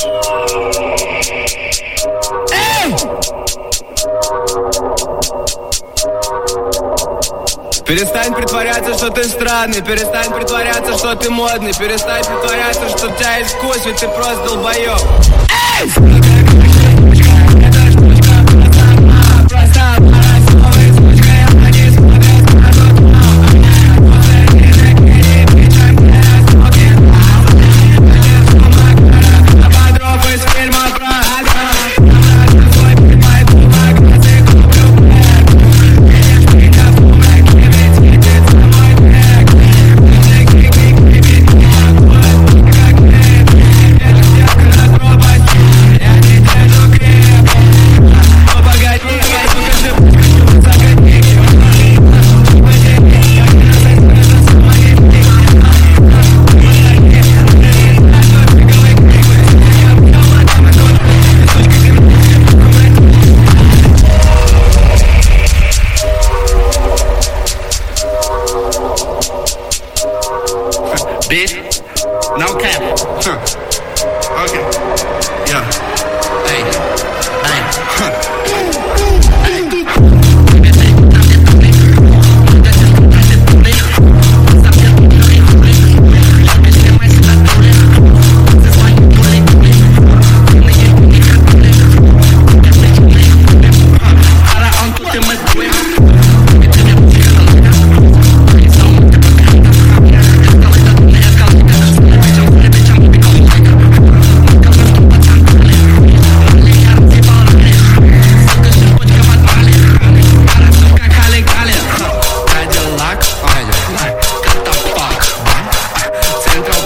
Эй! Перестань притворяться, что ты странный. Перестань притворяться, что ты модный. Перестань притворяться, что у тебя есть вкус, ведь ты просто долбоёб. Эй! Bitch, no cap. Okay. Yeah. Hey.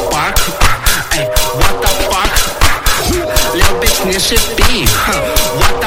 Не шипи, what